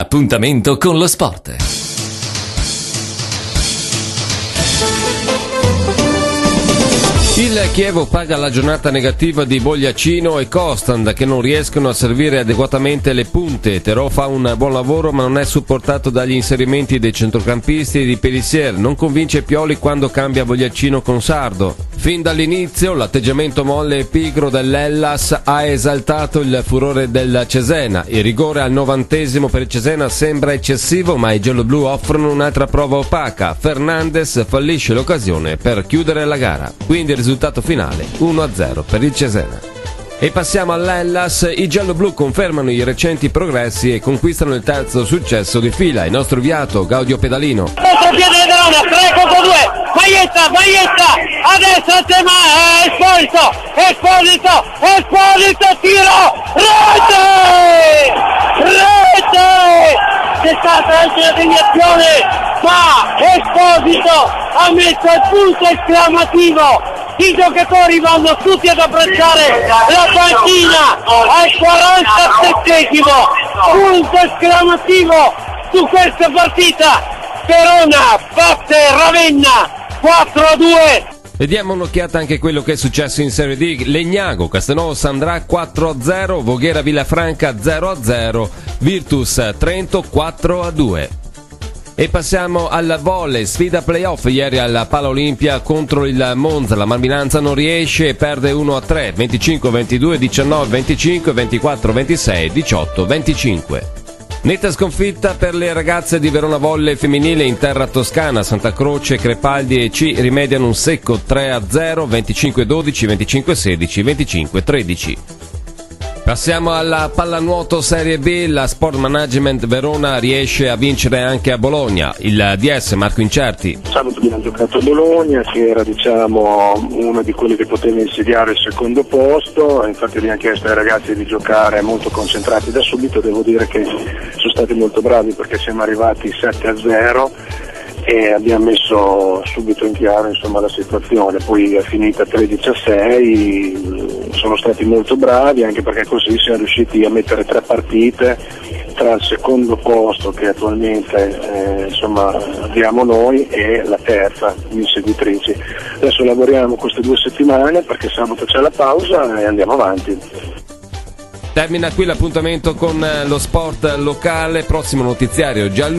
Appuntamento con lo sport. Il Chievo paga la giornata negativa di Bogliacino e Costant, che non riescono a servire adeguatamente le punte. Terò fa un buon lavoro ma non è supportato dagli inserimenti dei centrocampisti e di Pelissier. Non convince Pioli quando cambia Bogliacino con Sardo. Fin dall'inizio l'atteggiamento molle e pigro dell'Hellas ha esaltato il furore del Cesena. Il rigore al 90° per il Cesena sembra eccessivo, ma i gialloblu offrono un'altra prova opaca. Fernandes fallisce l'occasione per chiudere la gara. Quindi il risultato finale 1-0 per il Cesena. E passiamo all'Hellas. I gialloblu confermano i recenti progressi e conquistano il terzo successo di fila. Il nostro inviato Gaudio Pedalino. Contropiede di Verona, 3 contro 2, Maglietta, adesso Esposito, tiro, rete! C'è stata anche la deviazione, ma Esposito ha messo il punto esclamativo. I giocatori vanno tutti ad abbracciare la panchina al 47esimo, punto esclamativo su questa partita. Verona batte Ravenna 4-2. E diamo un'occhiata anche a quello che è successo in Serie D. Legnago, Castelnuovo Sandrà 4-0, Voghera Villafranca 0-0, Virtus Trento 4-2. E passiamo al volley, sfida playoff ieri alla Pala Olimpia contro il Monza. La Malvinanza non riesce e perde 1-3, 25-22, 19-25, 24-26, 18-25. Netta sconfitta per le ragazze di Verona Volley femminile in terra toscana. Santa Croce, Crepaldi e C rimediano un secco 3-0, 25-12, 25-16, 25-13. Passiamo alla pallanuoto Serie B. La Sport Management Verona riesce a vincere anche a Bologna. Il DS Marco Incerti. Sabato abbiamo giocato a Bologna, che era uno di quelli che poteva insediare il secondo posto. Infatti abbiamo chiesto ai ragazzi di giocare molto concentrati da subito. Devo dire che sono stati molto bravi perché siamo arrivati 7-0 e abbiamo messo subito in chiaro la situazione. Poi è finita 13-6, sono stati molto bravi anche perché così siamo riusciti a mettere 3 partite tra il secondo posto che attualmente abbiamo noi e la terza inseguitrici. Adesso lavoriamo queste 2 settimane perché sabato c'è la pausa e andiamo avanti. Termina qui l'appuntamento con lo sport locale. Prossimo notiziario giallo